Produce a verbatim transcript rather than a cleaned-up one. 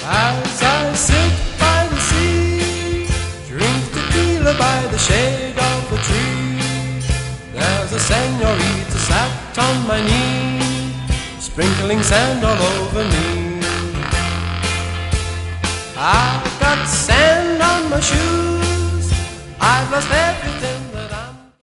As I sit by the sea, drink tequila by the shade of a tree, there's a señorita sat on my knee, sprinkling sand all over me. I've got sand on my shoes, I've lost everything